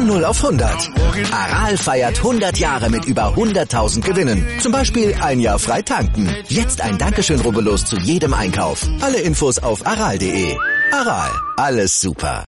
Von 0 auf 100. Aral feiert 100 Jahre mit über 100.000 Gewinnen. Zum Beispiel ein Jahr frei tanken. Jetzt ein Dankeschön, rubbellos zu jedem Einkauf. Alle Infos auf aral.de. Aral, alles super.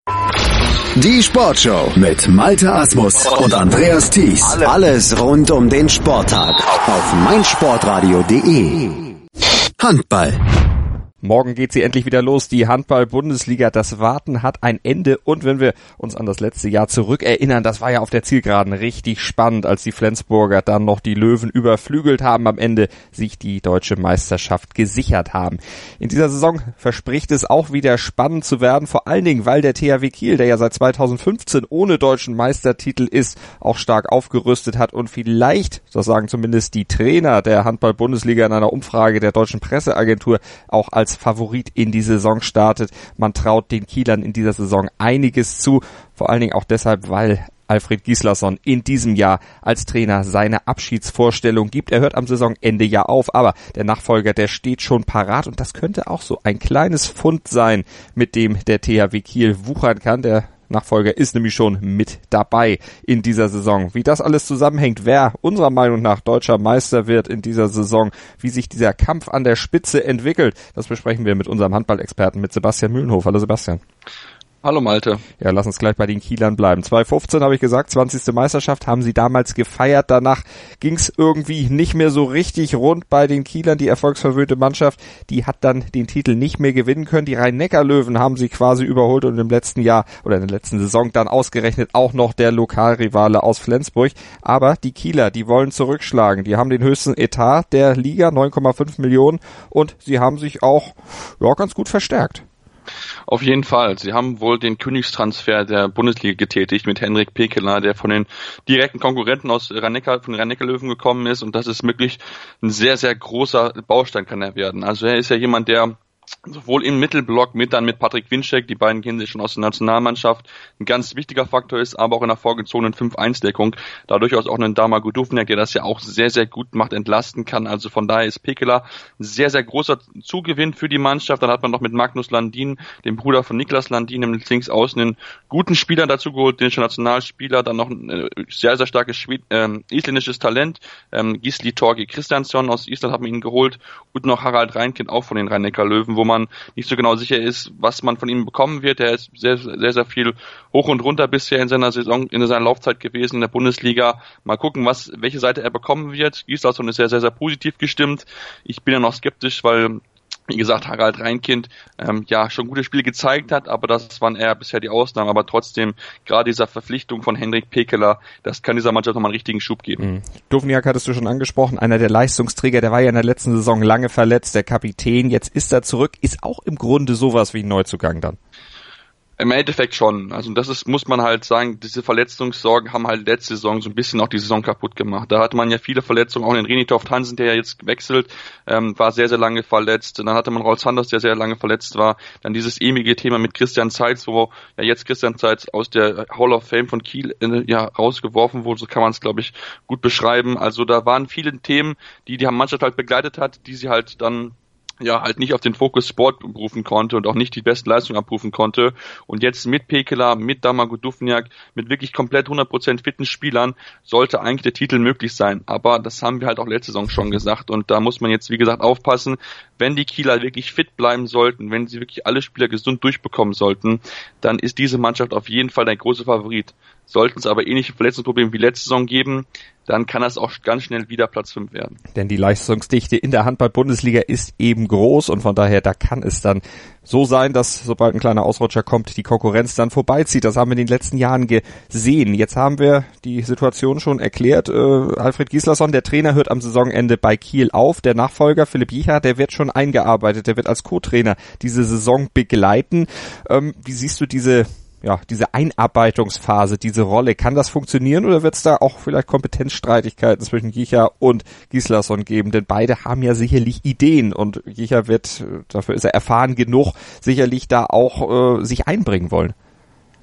Die Sportshow mit Malte Asmus und Andreas Thies. Alles rund um den Sporttag auf meinsportradio.de. Handball. Morgen geht sie endlich wieder los, die Handball-Bundesliga. Das Warten hat ein Ende. Und wenn wir uns an das letzte Jahr zurückerinnern, das war ja auf der Zielgeraden richtig spannend, als die Flensburger dann noch die Löwen überflügelt haben, am Ende sich die deutsche Meisterschaft gesichert haben. In dieser Saison verspricht es auch wieder spannend zu werden, vor allen Dingen, weil der THW Kiel, der ja seit 2015 ohne deutschen Meistertitel ist, auch stark aufgerüstet hat und vielleicht, das sagen zumindest die Trainer der Handball-Bundesliga in einer Umfrage der deutschen Presseagentur, auch als Favorit in die Saison startet. Man traut den Kielern in dieser Saison einiges zu, vor allen Dingen auch deshalb, weil Alfred Gislason in diesem Jahr als Trainer seine Abschiedsvorstellung gibt. Er hört am Saisonende ja auf, aber der Nachfolger, der steht schon parat und das könnte auch so ein kleines Pfund sein, mit dem der THW Kiel wuchern kann. Der Nachfolger ist nämlich schon mit dabei in dieser Saison. Wie das alles zusammenhängt, wer unserer Meinung nach deutscher Meister wird in dieser Saison, wie sich dieser Kampf an der Spitze entwickelt, das besprechen wir mit unserem Handballexperten, mit Sebastian Mühlenhof. Hallo Sebastian. Hallo Malte. Ja, lass uns gleich bei den Kielern bleiben. 2015 habe ich gesagt, 20. Meisterschaft haben sie damals gefeiert. Danach ging es irgendwie nicht mehr so richtig rund bei den Kielern. Die erfolgsverwöhnte Mannschaft, die hat dann den Titel nicht mehr gewinnen können. Die Rhein-Neckar-Löwen haben sie quasi überholt und im letzten Jahr oder in der letzten Saison dann ausgerechnet auch noch der Lokalrivale aus Flensburg. Aber die Kieler, die wollen zurückschlagen. Die haben den höchsten Etat der Liga, 9,5 Millionen, und sie haben sich auch ganz gut verstärkt. Auf jeden Fall. Sie haben wohl den Königstransfer der Bundesliga getätigt mit Henrik Pekeler, der von den direkten Konkurrenten aus von den Rhein-Neckar-Löwen gekommen ist, und das ist wirklich ein sehr, sehr großer Baustein kann er werden. Also er ist ja jemand, der sowohl im Mittelblock mit Patrick Winczek, die beiden kennen sich schon aus der Nationalmannschaft, ein ganz wichtiger Faktor ist, aber auch in der vorgezogenen 5-1-Deckung, da durchaus auch einen Dama Guduvniak, der das ja auch sehr, sehr gut macht, entlasten kann. Also von daher ist Pekeler ein sehr, sehr großer Zugewinn für die Mannschaft. Dann hat man noch mit Magnus Landin, dem Bruder von Niklas Landin, im Linksaußen, einen guten Spieler dazu geholt, den Nationalspieler, dann noch ein sehr, sehr starkes isländisches Talent, Gisli Torgi Kristjansson aus Island hat man ihn geholt, und noch Harald Reinkind, auch von den Rhein-Neckar-Löwen, wo man nicht so genau sicher ist, was man von ihm bekommen wird. Er ist sehr, sehr, sehr viel hoch und runter bisher in seiner Saison, in seiner Laufzeit gewesen in der Bundesliga. Mal gucken, welche Seite er bekommen wird. Gislason ist sehr, sehr, sehr positiv gestimmt. Ich bin ja noch skeptisch, weil, wie gesagt, Harald Reinkind schon gute Spiele gezeigt hat, aber das waren eher bisher die Ausnahmen. Aber trotzdem, gerade dieser Verpflichtung von Henrik Pekeler, das kann dieser Mannschaft nochmal einen richtigen Schub geben. Duvniak hattest du schon angesprochen, einer der Leistungsträger, der war ja in der letzten Saison lange verletzt, der Kapitän, jetzt ist er zurück, ist auch im Grunde sowas wie ein Neuzugang dann. Im Endeffekt schon. Also muss man halt sagen, diese Verletzungssorgen haben halt letzte Saison so ein bisschen auch die Saison kaputt gemacht. Da hatte man ja viele Verletzungen, auch den René Toft Hansen, der ja jetzt gewechselt, war sehr, sehr lange verletzt. Dann hatte man Rolf Sanders, der sehr lange verletzt war. Dann dieses ewige Thema mit Christian Zeitz, wo ja jetzt Christian Zeitz aus der Hall of Fame von Kiel rausgeworfen wurde, so kann man es, glaube ich, gut beschreiben. Also da waren viele Themen, die Mannschaft halt begleitet hat, die sie halt dann halt nicht auf den Fokus Sport berufen konnte und auch nicht die besten Leistungen abrufen konnte. Und jetzt mit Pekeler, mit Dama Guduvniak, mit wirklich komplett 100% fitten Spielern sollte eigentlich der Titel möglich sein. Aber das haben wir halt auch letzte Saison schon gesagt. Und da muss man jetzt, wie gesagt, aufpassen, wenn die Kieler wirklich fit bleiben sollten, wenn sie wirklich alle Spieler gesund durchbekommen sollten, dann ist diese Mannschaft auf jeden Fall der große Favorit. Sollten es aber ähnliche Verletzungsprobleme wie letzte Saison geben, dann kann das auch ganz schnell wieder Platz 5 werden. Denn die Leistungsdichte in der Handball-Bundesliga ist eben groß und von daher, da kann es dann so sein, dass sobald ein kleiner Ausrutscher kommt, die Konkurrenz dann vorbeizieht. Das haben wir in den letzten Jahren gesehen. Jetzt haben wir die Situation schon erklärt. Alfred Gislason, der Trainer, hört am Saisonende bei Kiel auf. Der Nachfolger Philipp Jicha, der wird schon eingearbeitet. Der wird als Co-Trainer diese Saison begleiten. Wie siehst du diese Einarbeitungsphase, diese Rolle, kann das funktionieren oder wird es da auch vielleicht Kompetenzstreitigkeiten zwischen Jicha und Gislason geben? Denn beide haben ja sicherlich Ideen und Jicha wird, dafür ist er erfahren genug, sicherlich da auch sich einbringen wollen.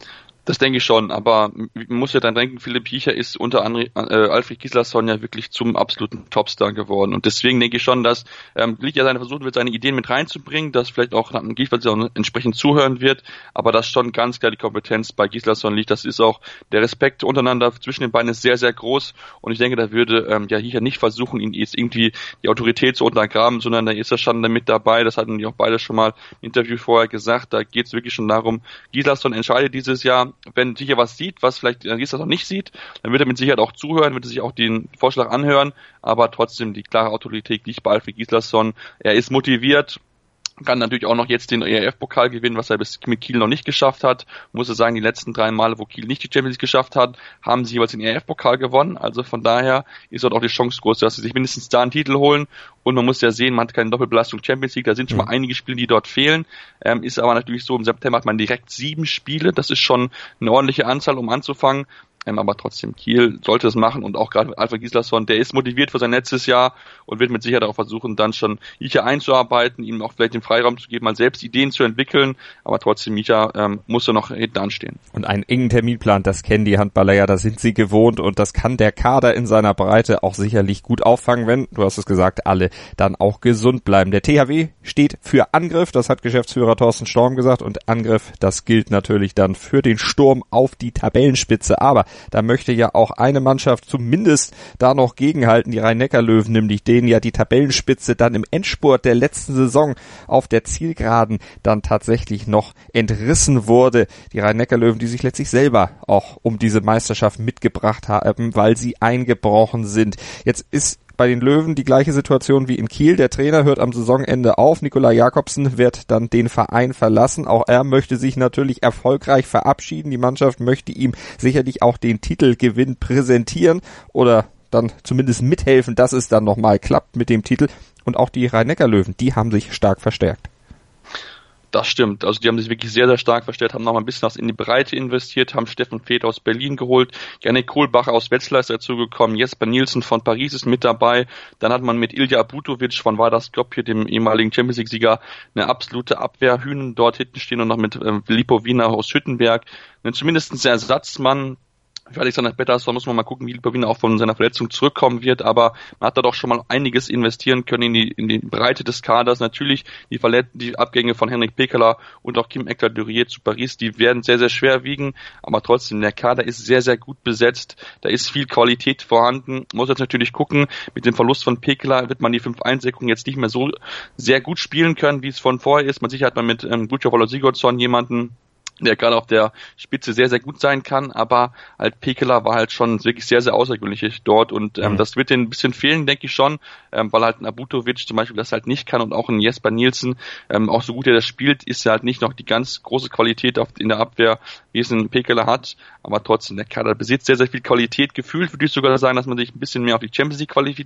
Das denke ich schon, aber man muss ja dann denken, Philipp Hiecher ist unter anderem Alfred Gislason ja wirklich zum absoluten Topstar geworden. Und deswegen denke ich schon, dass Liga seine versuchen wird, seine Ideen mit reinzubringen, dass vielleicht auch Gislason entsprechend zuhören wird, aber dass schon ganz klar die Kompetenz bei Gislason liegt. Das ist auch der Respekt untereinander zwischen den beiden ist sehr, sehr groß. Und ich denke, da würde Hiecher nicht versuchen, ihn jetzt irgendwie die Autorität zu untergraben, sondern da ist er schon damit dabei. Das hatten die auch beide schon mal im Interview vorher gesagt. Da geht es wirklich schon darum, Gislason entscheidet dieses Jahr, wenn Hiecher was sieht, was vielleicht Gislason nicht sieht, dann wird er mit Sicherheit auch zuhören, wird er sich auch den Vorschlag anhören, aber trotzdem die klare Autorität liegt bei Alfred Gislason. Er ist motiviert, kann natürlich auch noch jetzt den ERF-Pokal gewinnen, was er bis mit Kiel noch nicht geschafft hat. Muss ich sagen, die letzten 3 Male, wo Kiel nicht die Champions League geschafft hat, haben sie jeweils den ERF-Pokal gewonnen. Also von daher ist dort auch die Chance groß, dass sie sich mindestens da einen Titel holen. Und man muss ja sehen, man hat keine Doppelbelastung Champions League. Da sind schon mal einige Spiele, die dort fehlen. Ist aber natürlich so, im September hat man direkt 7 Spiele. Das ist schon eine ordentliche Anzahl, um anzufangen. Aber trotzdem, Kiel sollte es machen und auch gerade Alfred Gislason, der ist motiviert für sein letztes Jahr und wird mit Sicherheit auch versuchen, dann schon Hiecher einzuarbeiten, ihm auch vielleicht den Freiraum zu geben, mal selbst Ideen zu entwickeln, aber trotzdem, Hiecher muss ja noch hinten anstehen. Und einen engen Terminplan, das kennen die Handballer ja, da sind sie gewohnt und das kann der Kader in seiner Breite auch sicherlich gut auffangen, wenn, du hast es gesagt, alle dann auch gesund bleiben. Der THW steht für Angriff, das hat Geschäftsführer Thorsten Storm gesagt und Angriff, das gilt natürlich dann für den Sturm auf die Tabellenspitze, aber da möchte ja auch eine Mannschaft zumindest da noch gegenhalten, die Rhein-Neckar-Löwen, nämlich denen ja die Tabellenspitze dann im Endspurt der letzten Saison auf der Zielgeraden dann tatsächlich noch entrissen wurde. Die Rhein-Neckar-Löwen, die sich letztlich selber auch um diese Meisterschaft mitgebracht haben, weil sie eingebrochen sind. Jetzt ist bei den Löwen die gleiche Situation wie in Kiel. Der Trainer hört am Saisonende auf. Nikolai Jakobsen wird dann den Verein verlassen. Auch er möchte sich natürlich erfolgreich verabschieden. Die Mannschaft möchte ihm sicherlich auch den Titelgewinn präsentieren oder dann zumindest mithelfen, dass es dann nochmal klappt mit dem Titel. Und auch die Rhein-Neckar-Löwen, die haben sich stark verstärkt. Das stimmt. Also die haben sich wirklich sehr, sehr stark verstärkt, haben noch mal ein bisschen was in die Breite investiert, haben Steffen Feeth aus Berlin geholt, Janik Kohlbacher aus Wetzlar ist dazugekommen, Jesper Nielsen von Paris ist mit dabei. Dann hat man mit Ilja Abutovic von Vardar Skopje, dem ehemaligen Champions League-Sieger, eine absolute Abwehrhühnen dort hinten stehen und noch mit Filippo Wiener aus Hüttenberg. Zumindest ein Ersatzmann. Für Alexander Pettersson muss man mal gucken, wie Lipowin auch von seiner Verletzung zurückkommen wird, aber man hat da doch schon mal einiges investieren können in die Breite des Kaders. Natürlich die Abgänge von Henrik Pekeler und auch Kim Eckler-Durier zu Paris, die werden sehr, sehr schwer wiegen, aber trotzdem, der Kader ist sehr, sehr gut besetzt, da ist viel Qualität vorhanden. Man muss jetzt natürlich gucken, mit dem Verlust von Pekeler wird man die 5-1-Deckung jetzt nicht mehr so sehr gut spielen können, wie es von vorher ist. Man sicher hat man mit Guccio Voller Sigurdsson jemanden, der gerade auf der Spitze sehr, sehr gut sein kann, aber halt Pekeler war halt schon wirklich sehr, sehr außergewöhnlich dort und das wird denen ein bisschen fehlen, denke ich schon, weil halt ein Abutovic zum Beispiel das halt nicht kann und auch ein Jesper Nielsen, auch so gut er das spielt, ist er halt nicht noch die ganz große Qualität in der Abwehr, wie es ein Pekeler hat, aber trotzdem, der Kader besitzt sehr, sehr viel Qualität. Gefühlt würde ich sogar sagen, dass man sich ein bisschen mehr auf die Champions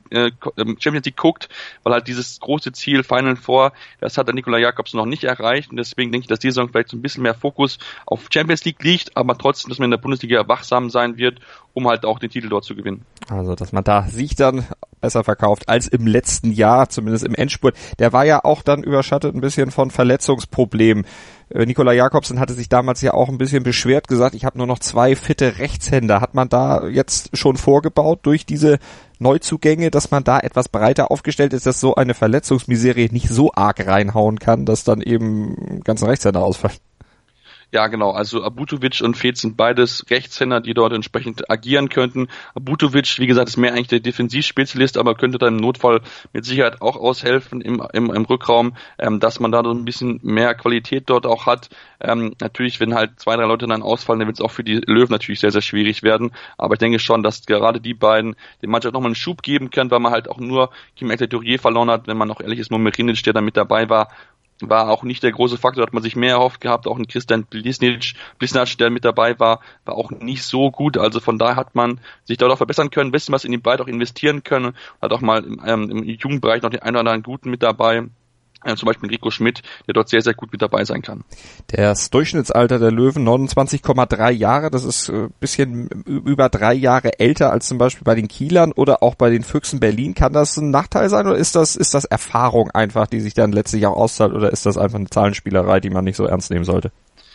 League guckt, weil halt dieses große Ziel Final Four, das hat der Nikolai Jakobsen noch nicht erreicht und deswegen denke ich, dass die Saison vielleicht so ein bisschen mehr Fokus auf Champions League liegt, aber trotzdem, dass man in der Bundesliga wachsam sein wird, um halt auch den Titel dort zu gewinnen. Also, dass man da sich dann besser verkauft als im letzten Jahr, zumindest im Endspurt. Der war ja auch dann überschattet ein bisschen von Verletzungsproblemen. Nikolai Jakobsen hatte sich damals ja auch ein bisschen beschwert, gesagt, ich habe nur noch 2 fitte Rechtshänder. Hat man da jetzt schon vorgebaut durch diese Neuzugänge, dass man da etwas breiter aufgestellt ist, dass so eine Verletzungsmiserie nicht so arg reinhauen kann, dass dann eben ganzen Rechtshänder ausfallen? Ja, genau. Also Abutovic und Feeth sind beides Rechtshänder, die dort entsprechend agieren könnten. Abutovic, wie gesagt, ist mehr eigentlich der Defensivspezialist, aber könnte dann im Notfall mit Sicherheit auch aushelfen im Rückraum, dass man da so ein bisschen mehr Qualität dort auch hat. Natürlich, wenn halt 2, 3 Leute dann ausfallen, dann wird es auch für die Löwen natürlich sehr, sehr schwierig werden. Aber ich denke schon, dass gerade die beiden den Mannschaft nochmal einen Schub geben können, weil man halt auch nur Kim Eckler-Durier verloren hat, wenn man noch ehrlich ist, Mommerinic, der da mit dabei war auch nicht der große Faktor, hat man sich mehr erhofft gehabt, auch ein Christian Blisnac, der mit dabei war auch nicht so gut, also von daher hat man sich dort auch verbessern können, ein bisschen was in die beiden auch investieren können, hat auch mal im Jugendbereich noch den einen oder anderen Guten mit dabei, zum Beispiel Rico Schmidt, der dort sehr, sehr gut mit dabei sein kann. Das Durchschnittsalter der Löwen 29,3 Jahre, das ist ein bisschen über 3 Jahre älter als zum Beispiel bei den Kielern oder auch bei den Füchsen Berlin. Kann das ein Nachteil sein oder ist das Erfahrung einfach, die sich dann letztlich auch auszahlt oder ist das einfach eine Zahlenspielerei, die man nicht so ernst nehmen sollte?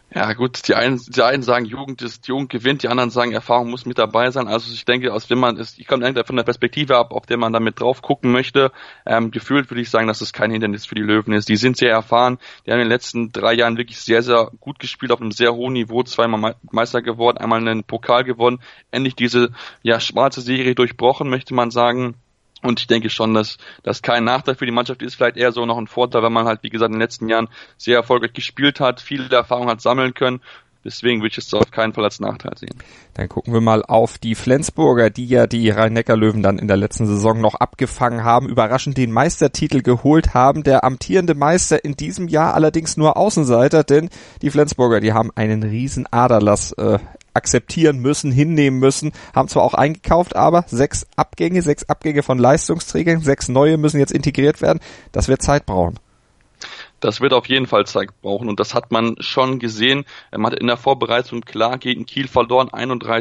Ja gut, die einen sagen, Jugend gewinnt, die anderen sagen, Erfahrung muss mit dabei sein. Also ich denke, ich komme von der Perspektive ab, auf der man damit drauf gucken möchte. Gefühlt würde ich sagen, dass es kein Hindernis für die Löwen ist. Die sind sehr erfahren, die haben in den letzten 3 Jahren wirklich sehr, sehr gut gespielt, auf einem sehr hohen Niveau, 2-mal Meister geworden, einmal einen Pokal gewonnen, endlich diese schwarze Serie durchbrochen, möchte man sagen. Und ich denke schon, dass das kein Nachteil für die Mannschaft ist, vielleicht eher so noch ein Vorteil, wenn man halt, wie gesagt, in den letzten Jahren sehr erfolgreich gespielt hat, viele Erfahrungen hat sammeln können. Deswegen würde ich es auf keinen Fall als Nachteil sehen. Dann gucken wir mal auf die Flensburger, die ja die Rhein-Neckar-Löwen dann in der letzten Saison noch abgefangen haben, überraschend den Meistertitel geholt haben. Der amtierende Meister in diesem Jahr allerdings nur Außenseiter, denn die Flensburger, die haben einen riesen Aderlass akzeptieren müssen, hinnehmen müssen, haben zwar auch eingekauft, aber 6 Abgänge von Leistungsträgern, 6 neue müssen jetzt integriert werden. Das wird Zeit brauchen. Das wird auf jeden Fall Zeit brauchen und das hat man schon gesehen. Man hat in der Vorbereitung klar gegen Kiel verloren,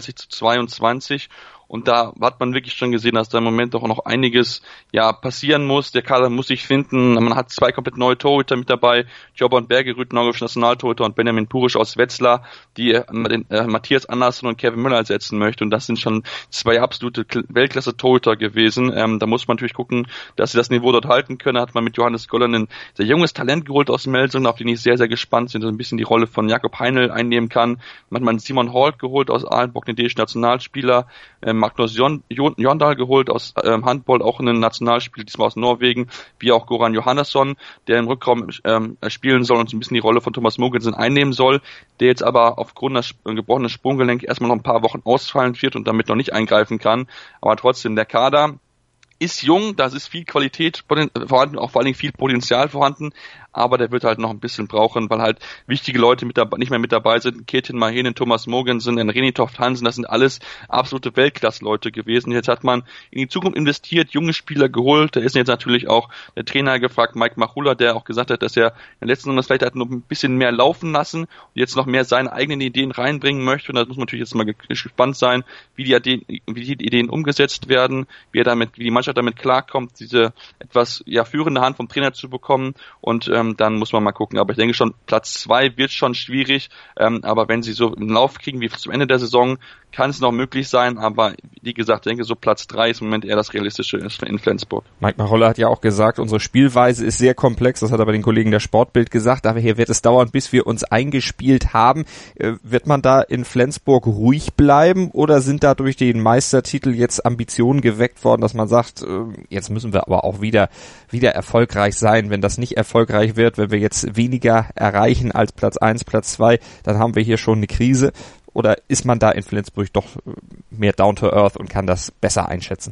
31-22. Und da hat man wirklich schon gesehen, dass da im Moment auch noch einiges passieren muss. Der Kader muss sich finden. Man hat 2 komplett neue Torhüter mit dabei. Jobbern Bergerud, norwegischer Nationaltorhüter, und Benjamin Purisch aus Wetzlar, die Matthias Andersson und Kevin Müller ersetzen möchte. Und das sind schon 2 absolute Weltklasse-Torhüter gewesen. Da muss man natürlich gucken, dass sie das Niveau dort halten können. Da hat man mit Johannes Goller ein sehr junges Talent geholt aus Melsungen, auf den ich sehr, sehr gespannt bin, so ein bisschen die Rolle von Jakob Heinl einnehmen kann. Man hat man Simon Holt geholt aus Ahlenbock, den dänischen Nationalspieler. Magnus Jondal geholt aus Handball, auch ein Nationalspieler, diesmal aus Norwegen, wie auch Goran Johannesson, der im Rückraum spielen soll und so ein bisschen die Rolle von Thomas Mogensen einnehmen soll, der jetzt aber aufgrund des gebrochenen Sprunggelenk erstmal noch ein paar Wochen ausfallen wird und damit noch nicht eingreifen kann. Aber trotzdem, der Kader ist jung, da ist viel Qualität vorhanden, auch vor allen Dingen viel Potenzial vorhanden, aber der wird halt noch ein bisschen brauchen, weil halt wichtige Leute nicht mehr mit dabei sind. Ketin Mahenen, Thomas Mogensen, Renitoft Hansen, das sind alles absolute Weltklasse-Leute gewesen. Jetzt hat man in die Zukunft investiert, junge Spieler geholt. Da ist jetzt natürlich auch der Trainer gefragt, Mike Machula, der auch gesagt hat, dass er in der letzten Saison das vielleicht halt noch ein bisschen mehr laufen lassen und jetzt noch mehr seine eigenen Ideen reinbringen möchte. Und da muss man natürlich jetzt mal gespannt sein, wie die Ideen umgesetzt werden, wie die Mannschaft damit klarkommt, diese etwas führende Hand vom Trainer zu bekommen, und dann muss man mal gucken. Aber ich denke schon, Platz 2 wird schon schwierig, aber wenn sie so einen Lauf kriegen wie zum Ende der Saison, kann es noch möglich sein, aber wie gesagt, ich denke, so Platz 3 ist im Moment eher das Realistische in Flensburg. Mike Marolla hat ja auch gesagt, unsere Spielweise ist sehr komplex, das hat aber den Kollegen der Sportbild gesagt, aber hier wird es dauern, bis wir uns eingespielt haben. Wird man da in Flensburg ruhig bleiben oder sind da durch den Meistertitel jetzt Ambitionen geweckt worden, dass man sagt, jetzt müssen wir aber auch wieder erfolgreich sein. Wenn das nicht erfolgreich wird, wenn wir jetzt weniger erreichen als Platz 1, Platz 2, dann haben wir hier schon eine Krise. Oder ist man da in Flensburg doch mehr down to earth und kann das besser einschätzen?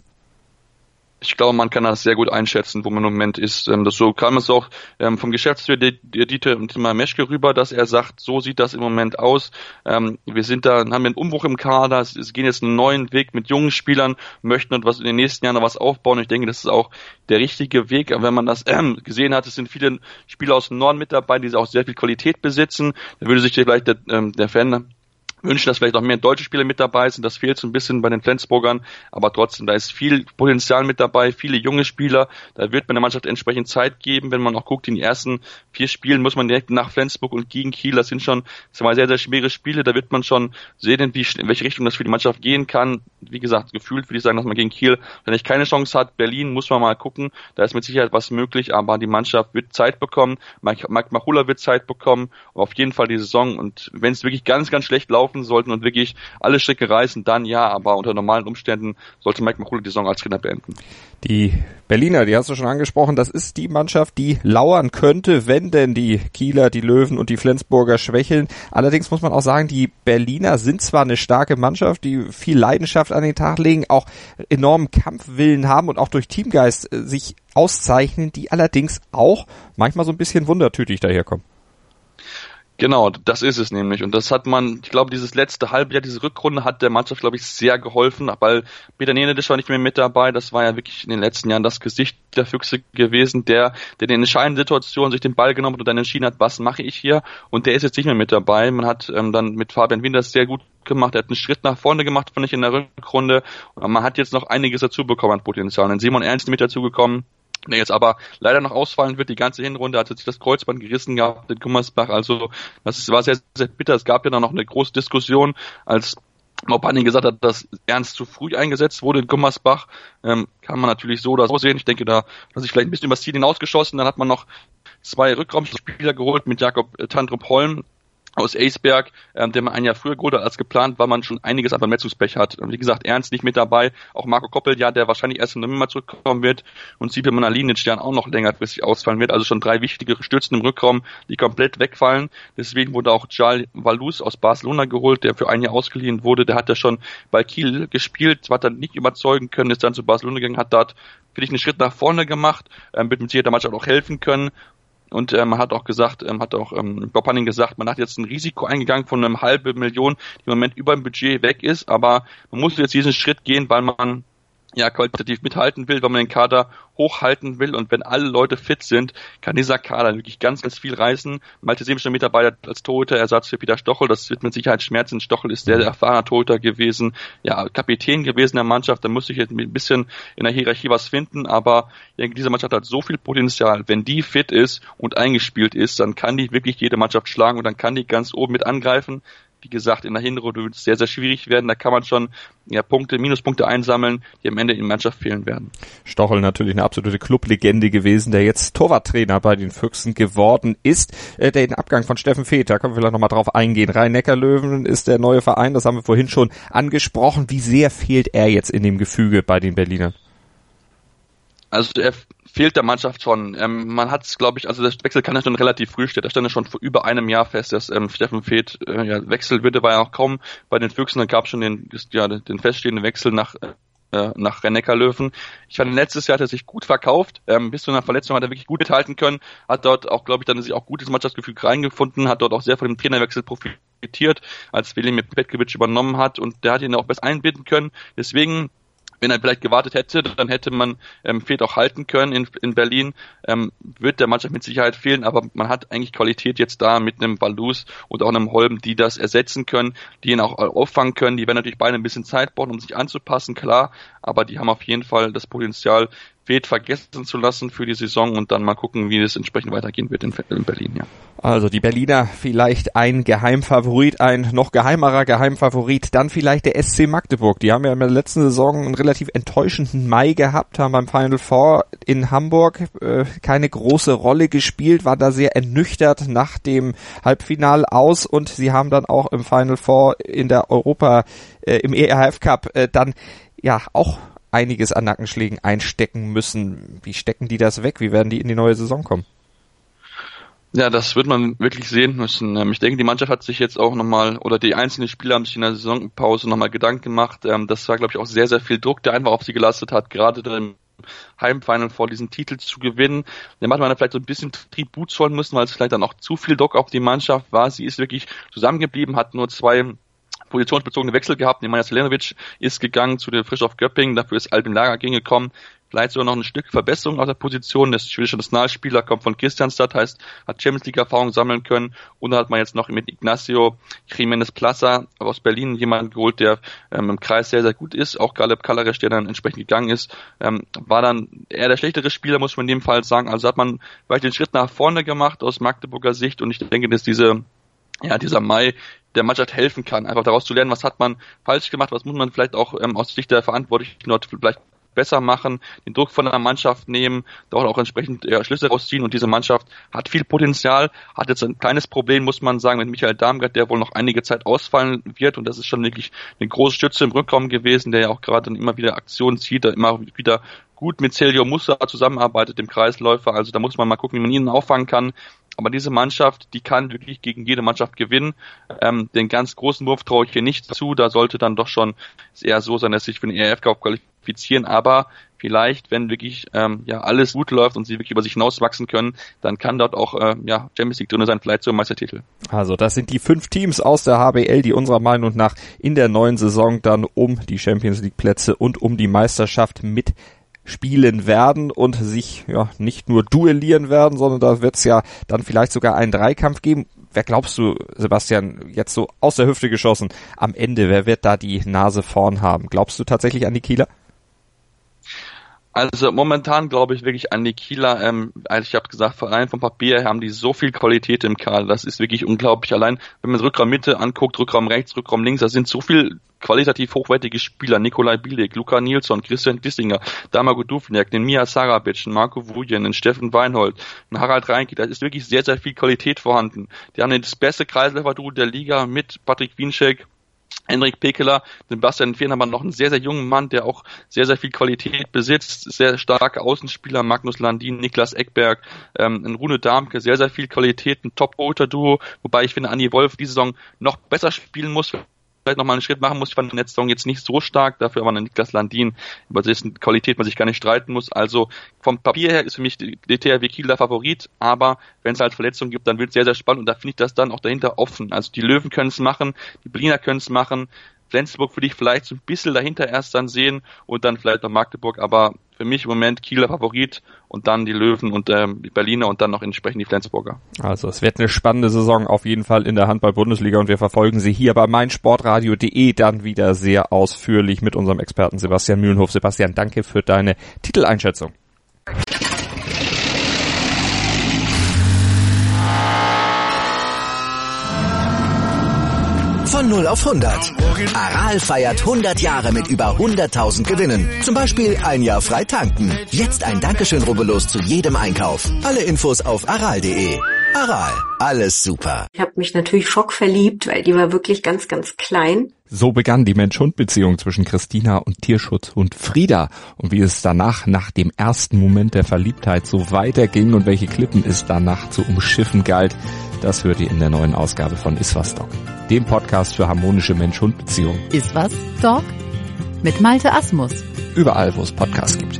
Ich glaube, man kann das sehr gut einschätzen, wo man im Moment ist. So kam es auch vom Geschäftsführer Dieter Meschke rüber, dass er sagt, so sieht das im Moment aus. Haben einen Umbruch im Kader, es gehen jetzt einen neuen Weg mit jungen Spielern, möchten und was in den nächsten Jahren noch was aufbauen. Ich denke, das ist auch der richtige Weg. Wenn man das gesehen hat, es sind viele Spieler aus dem Norden mit dabei, die auch sehr viel Qualität besitzen. Da würde sich vielleicht der Fan wünschen, dass vielleicht auch mehr deutsche Spieler mit dabei sind. Das fehlt so ein bisschen bei den Flensburgern, aber trotzdem, da ist viel Potenzial mit dabei, viele junge Spieler. Da wird man der Mannschaft entsprechend Zeit geben. Wenn man auch guckt, in den ersten 4 Spielen muss man direkt nach Flensburg und gegen Kiel. Das sind schon 2 sehr, sehr schwere Spiele. Da wird man schon sehen, in welche Richtung das für die Mannschaft gehen kann. Wie gesagt, gefühlt würde ich sagen, dass man gegen Kiel vielleicht keine Chance hat. Berlin muss man mal gucken. Da ist mit Sicherheit was möglich, aber die Mannschaft wird Zeit bekommen. Mike Machula wird Zeit bekommen. Auf jeden Fall die Saison. Und wenn es wirklich ganz, ganz schlecht laufen sollten und wirklich alle Stricke reißen, dann ja, aber unter normalen Umständen sollte Mike Machula die Saison als Trainer beenden. Die Berliner, die hast du schon angesprochen, das ist die Mannschaft, die lauern könnte, wenn denn die Kieler, die Löwen und die Flensburger schwächeln. Allerdings muss man auch sagen, die Berliner sind zwar eine starke Mannschaft, die viel Leidenschaft an den Tag legen, auch enormen Kampfwillen haben und auch durch Teamgeist sich auszeichnen, die allerdings auch manchmal so ein bisschen wundertütig daherkommen. Genau, das ist es nämlich. Und das hat man, ich glaube, dieses letzte Halbjahr, diese Rückrunde hat der Mannschaft, glaube ich, sehr geholfen, weil Peter Nenadisch war nicht mehr mit dabei. Das war ja wirklich in den letzten Jahren das Gesicht der Füchse gewesen, der in den entscheidenden Situationen sich den Ball genommen hat und dann entschieden hat, was mache ich hier? Und der ist jetzt nicht mehr mit dabei. Man hat dann mit Fabian Winders sehr gut gemacht. Er hat einen Schritt nach vorne gemacht, fand ich, in der Rückrunde. Und man hat jetzt noch einiges dazu bekommen an Potenzial. Dann Simon Ernst mit dazu gekommen. der jetzt aber leider noch ausfallen wird. Die ganze Hinrunde hat sich das Kreuzband gerissen gehabt in Gummersbach, also das war sehr, sehr bitter. Es gab ja dann noch eine große Diskussion, als Maupanning gesagt hat, dass Ernst zu früh eingesetzt wurde in Gummersbach. Kann man natürlich so oder so sehen. Ich denke, da hat sich vielleicht ein bisschen übers Ziel hinausgeschossen. Dann hat man noch 2 Rückraumspieler geholt mit Jakob Tandrup-Holm aus Eisberg, den man ein Jahr früher geholt hat als geplant, weil man schon einiges an Verletzungspech hat. Wie gesagt, Ernst nicht mit dabei, auch Marco Koppel, ja, der wahrscheinlich erst im November zurückkommen wird, und Sipe Alinic, der auch noch längerfristig ausfallen wird. Also schon 3 wichtige Stützen im Rückraum, die komplett wegfallen. Deswegen wurde auch Jal Valus aus Barcelona geholt, der für ein Jahr ausgeliehen wurde. Der hat ja schon bei Kiel gespielt, hat dann nicht überzeugen können, ist dann zu Barcelona gegangen, hat dort, finde ich, einen Schritt nach vorne gemacht, wird mit Sicherheit der Mannschaft auch helfen können. Und man hat auch gesagt, Bob Hanning gesagt, man hat jetzt ein Risiko eingegangen von 500.000, die im Moment über dem Budget weg ist, aber man muss jetzt diesen Schritt gehen, weil man ja qualitativ mithalten will, weil man den Kader hochhalten will, und wenn alle Leute fit sind, kann dieser Kader wirklich ganz, ganz viel reißen. Malte Semisch mit dabei als Torhüter-Ersatz für Peter Stochel, das wird mit Sicherheit schmerzen. Stochel ist sehr, sehr erfahrener Torhüter gewesen, ja, Kapitän gewesen der Mannschaft, da muss ich jetzt ein bisschen in der Hierarchie was finden, aber ich denke, diese Mannschaft hat so viel Potenzial. Wenn die fit ist und eingespielt ist, dann kann die wirklich jede Mannschaft schlagen und dann kann die ganz oben mit angreifen. Wie gesagt, in der Hinrunde wird es sehr, sehr schwierig werden. Da kann man schon Minuspunkte einsammeln, die am Ende in der Mannschaft fehlen werden. Stochel natürlich eine absolute Clublegende gewesen, der jetzt Torwarttrainer bei den Füchsen geworden ist. Den Abgang von Steffen Feeth, da können wir vielleicht nochmal drauf eingehen. Rhein-Neckar-Löwen ist der neue Verein, das haben wir vorhin schon angesprochen. Wie sehr fehlt er jetzt in dem Gefüge bei den Berlinern? Also er fehlt der Mannschaft schon. Man hat es, glaube ich, also der Wechsel kann ja schon relativ früh stehen. Da stand ja schon vor über einem Jahr fest, dass Steffen Feeth wechseln würde, war ja auch kaum bei den Füchsen. Dann gab es schon den feststehenden Wechsel nach Rhein-Neckar-Löwen. Ich fand, letztes Jahr hat er sich gut verkauft. Bis zu einer Verletzung hat er wirklich gut mithalten können. Hat dort auch, glaube ich, dann sich auch gutes Mannschaftsgefühl reingefunden. Hat dort auch sehr von dem Trainerwechsel profitiert, als Velimir Petkovic übernommen hat. Und der hat ihn auch besser einbinden können. Deswegen, wenn er vielleicht gewartet hätte, dann hätte man Feeth auch halten können in Berlin. Wird der Mannschaft mit Sicherheit fehlen, aber man hat eigentlich Qualität jetzt da mit einem Valus und auch einem Holm, die das ersetzen können, die ihn auch auffangen können. Die werden natürlich beide ein bisschen Zeit brauchen, um sich anzupassen, klar, aber die haben auf jeden Fall das Potenzial, Feeth vergessen zu lassen für die Saison und dann mal gucken, wie es entsprechend weitergehen wird in Berlin, ja. Also die Berliner vielleicht ein Geheimfavorit, ein noch geheimerer Geheimfavorit, dann vielleicht der SC Magdeburg. Die haben ja in der letzten Saison einen relativ enttäuschenden Mai gehabt, haben beim Final Four in Hamburg keine große Rolle gespielt, waren da sehr ernüchtert nach dem Halbfinal aus und sie haben dann auch im Final Four in der im ERF Cup dann ja auch einiges an Nackenschlägen einstecken müssen. Wie stecken die das weg? Wie werden die in die neue Saison kommen? Ja, das wird man wirklich sehen müssen. Ich denke, die Mannschaft hat sich jetzt auch nochmal, oder die einzelnen Spieler haben sich in der Saisonpause nochmal Gedanken gemacht. Das war, glaube ich, auch sehr, sehr viel Druck, der einfach auf sie gelastet hat, gerade im Heimfinal vor diesen Titel zu gewinnen. Da hat man vielleicht so ein bisschen Tribut zollen müssen, weil es vielleicht dann auch zu viel Druck auf die Mannschaft war. Sie ist wirklich zusammengeblieben, hat nur 2 positionsbezogene Wechsel gehabt. Nemanja Selenovic ist gegangen zu den Frischhoff Göppingen, dafür ist Albin Lager gekommen. Vielleicht sogar noch ein Stück Verbesserung auf der Position. Der schwedische Nationalspieler kommt von Kristianstad, heißt, hat Champions League Erfahrung sammeln können. Und dann hat man jetzt noch mit Ignacio Jiménez Plaza aus Berlin jemanden geholt, der im Kreis sehr, sehr gut ist. Auch Galeb Kalaresch, der dann entsprechend gegangen ist, war dann eher der schlechtere Spieler, muss man in dem Fall sagen. Also hat man vielleicht den Schritt nach vorne gemacht aus Magdeburger Sicht. Und ich denke, dass dieser Mai der Mannschaft helfen kann, einfach daraus zu lernen, was hat man falsch gemacht, was muss man vielleicht auch aus Sicht der Verantwortlichen dort vielleicht besser machen, den Druck von der Mannschaft nehmen, dort auch entsprechend Schlüsse rausziehen, und diese Mannschaft hat viel Potenzial, hat jetzt ein kleines Problem, muss man sagen, mit Michael Darmgard, der wohl noch einige Zeit ausfallen wird, und das ist schon wirklich eine große Stütze im Rückraum gewesen, der ja auch gerade dann immer wieder Aktionen zieht, der immer wieder gut mit Celio Musa zusammenarbeitet, dem Kreisläufer, also da muss man mal gucken, wie man ihn auffangen kann. Aber diese Mannschaft, die kann wirklich gegen jede Mannschaft gewinnen. Den ganz großen Wurf traue ich hier nicht zu. Da sollte dann doch schon eher so sein, dass sie sich für den ERF Cup qualifizieren. Aber vielleicht, wenn wirklich alles gut läuft und sie wirklich über sich hinauswachsen können, dann kann dort auch Champions League drin sein, vielleicht so ein Meistertitel. Also das sind die 5 Teams aus der HBL, die unserer Meinung nach in der neuen Saison dann um die Champions League Plätze und um die Meisterschaft mit spielen werden und sich nicht nur duellieren werden, sondern da wird es ja dann vielleicht sogar einen Dreikampf geben. Wer glaubst du, Sebastian, jetzt so aus der Hüfte geschossen, am Ende, wer wird da die Nase vorn haben? Glaubst du tatsächlich an die Kieler? Also momentan glaube ich wirklich an die Kieler, ich habe gesagt, allein vom Papier haben die so viel Qualität im Kader, das ist wirklich unglaublich. Allein, wenn man Rückraum Mitte anguckt, Rückraum rechts, Rückraum links, da sind so viel qualitativ hochwertige Spieler, Nikolai Bielik, Luca Nilsson, Christian Dissinger, Damago Duvniak, den Mia Sarabic, Marco Vujen, den Steffen Weinhold, den Harald Reinke, da ist wirklich sehr, sehr viel Qualität vorhanden. Die haben das beste Kreisläufer-Duo der Liga mit Patrick Wienschek, Henrik Pekeler, den Bastian Fehn, haben wir noch einen sehr, sehr jungen Mann, der auch sehr, sehr viel Qualität besitzt, sehr starke Außenspieler, Magnus Landin, Niklas Eckberg, ein Rune Darmke, sehr, sehr viel Qualität, ein Top-Torhüter-Duo, wobei ich finde, Andi Wolf diese Saison noch besser spielen muss, vielleicht nochmal einen Schritt machen muss. Ich fand in der letzten Saison jetzt nicht so stark, dafür aber Niklas Landin, über dessen Qualität man sich gar nicht streiten muss. Also vom Papier her ist für mich die THW Kiel der Favorit, aber wenn es halt Verletzungen gibt, dann wird es sehr, sehr spannend und da finde ich das dann auch dahinter offen. Also die Löwen können es machen, die Berliner können es machen, Flensburg würde ich vielleicht so ein bisschen dahinter erst dann sehen und dann vielleicht noch Magdeburg, aber für mich im Moment Kieler Favorit und dann die Löwen und die Berliner und dann noch entsprechend die Flensburger. Also es wird eine spannende Saison auf jeden Fall in der Handball-Bundesliga und wir verfolgen sie hier bei meinsportradio.de dann wieder sehr ausführlich mit unserem Experten Sebastian Mühlenhof. Sebastian, danke für deine Titeleinschätzung. Von 0 auf 100. Aral feiert 100 Jahre mit über 100.000 Gewinnen. Zum Beispiel ein Jahr frei tanken. Jetzt ein Dankeschön, rubbellos zu jedem Einkauf. Alle Infos auf aral.de. Aral, alles super. Ich habe mich natürlich schockverliebt, weil die war wirklich ganz, ganz klein. So begann die Mensch-Hund-Beziehung zwischen Christina und Tierschutzhund Frieda. Und wie es danach, nach dem ersten Moment der Verliebtheit, so weiterging und welche Klippen es danach zu umschiffen galt, das hört ihr in der neuen Ausgabe von Iswas Dog, dem Podcast für harmonische Mensch-Hund-Beziehungen. Iswas Dog mit Malte Asmus. Überall, wo es Podcasts gibt.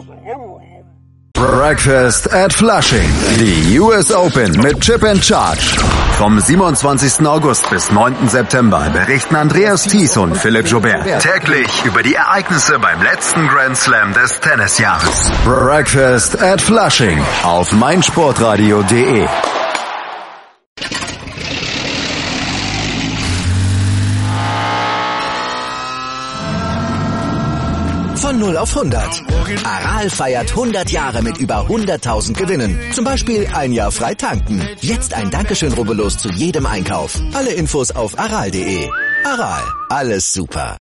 Breakfast at Flushing. Die US Open mit Chip and Charge. Vom 27. August bis 9. September berichten Andreas Thies und Philipp Joubert täglich über die Ereignisse beim letzten Grand Slam des Tennisjahres. Breakfast at Flushing auf meinsportradio.de. Von 0 auf 100. Aral feiert 100 Jahre mit über 100.000 Gewinnen. Zum Beispiel ein Jahr frei tanken. Jetzt ein Dankeschön, rubbellos zu jedem Einkauf. Alle Infos auf aral.de. Aral, alles super.